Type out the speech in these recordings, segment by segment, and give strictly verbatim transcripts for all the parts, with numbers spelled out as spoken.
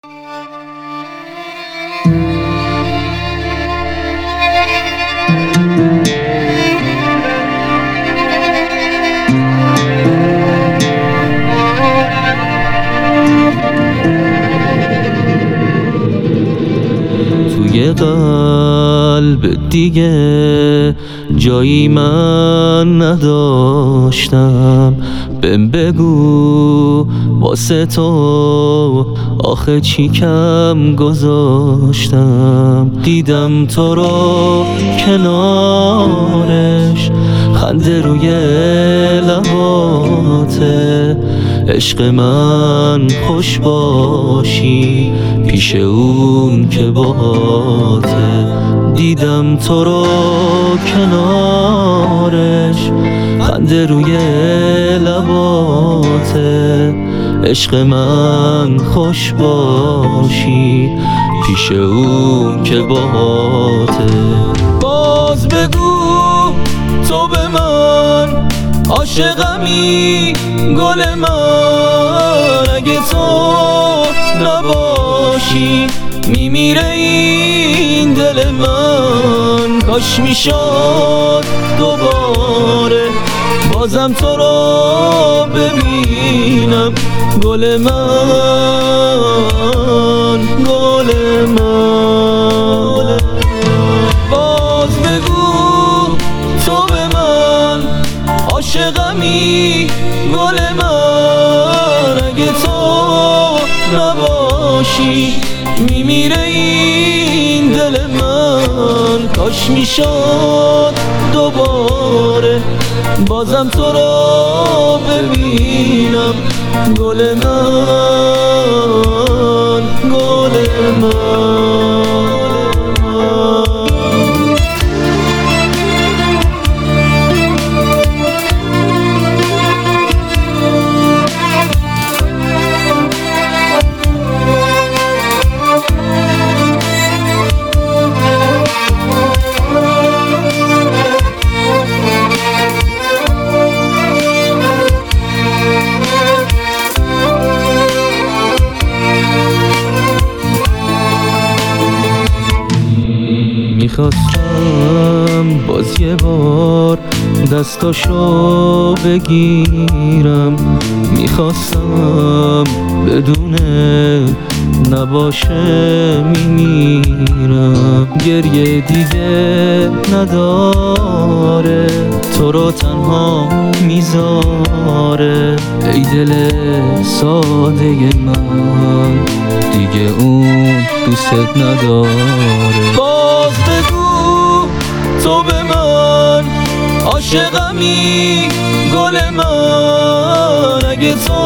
توی قلب دیگه جایی من نداشتم، بهم بگو واسه تو آخه چی کم گذاشتم. دیدم تو رو کنارش، خنده روی لباته، عشق من خوش باشی پیش اون که باهاته. دیدم تو رو کنارش، خنده روی لباته، عشق من خوش باشی پیش اون که باهاته. باز بگو تو به من عاشقمی گل من، اگه تو نباشی میمیره این دل من. کاش میشد دوباره بازم تو رو ببینم گل من، گل من. باز بگو تو به من عاشقمی گل من، اگه تو نباشی میمیره این دل من. کاش میشد دوباره بازم تو رو ببینم گل من، گل من. میخواستم باز یه بار دستاشو بگیرم، میخواستم بدونه نباشه میمیرم. گریه دیگه نداره تو رو تنها میذاره، ای دل ساده من دیگه اون دوست نداره. باز بگو تو به من عاشقمی گل من، اگه تو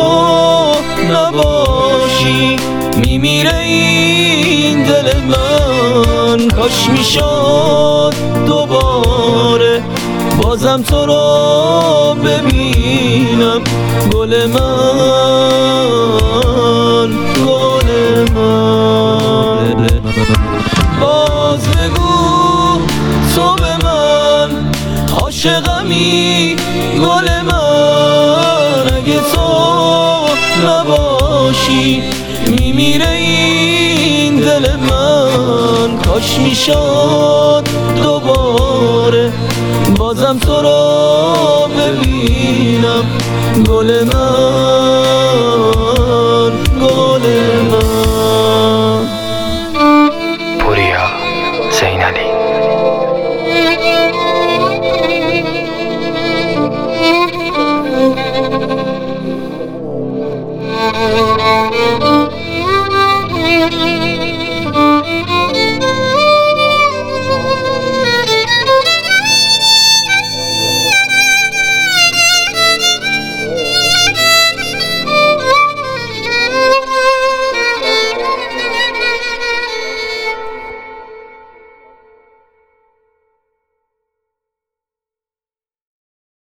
نباشی میمیره این دل من. کاش میشد دوباره بازم تو رو ببینم گل من، گل من. باز بگو تو به من عاشقمی گل من، اگه تو نباشی میمیره این دل من. کاش میشد دوباره بازم تو رو ببینم گل من.